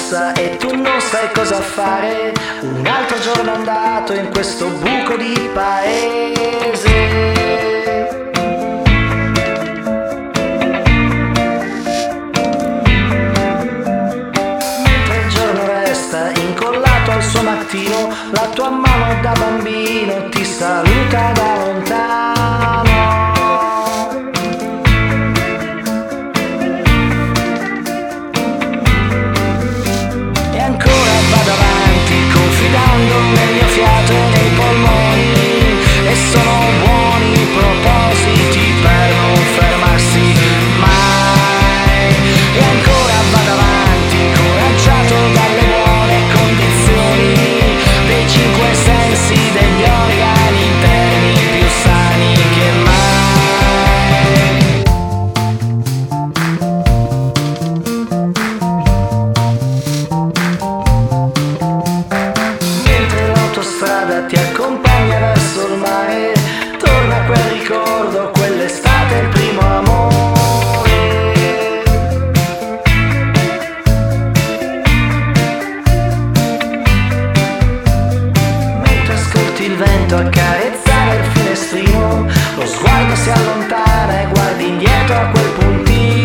passa e tu non sai cosa fare. Un altro giorno andato in questo buco di paese. Mentre il giorno resta incollato al suo mattino, la tua mano da bambino ti saluta da lontano. E ancora vado avanti confidando nel mio fiato e nei polmoni, e sono buoni propositi per non fermarsi mai. E ancora vado avanti incoraggiato dalle buone condizioni dei cinque sensi, degli organi interni più sani che mai. Mentre l'autostrada ti accompagna verso il mare, torna quel ricordo, quell'estate, il primo amore. Mentre ascolti il vento accarezzare il finestrino, lo sguardo si allontana e guardi indietro a quel puntino.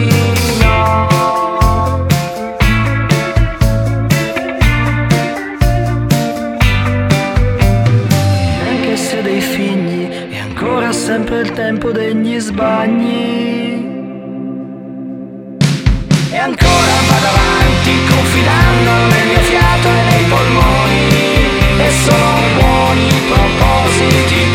Anche se dei figli è ancora sempre il tempo degli sbagli. E ancora vado avanti confidando nel mio fiato e nei polmoni, e sono buoni propositi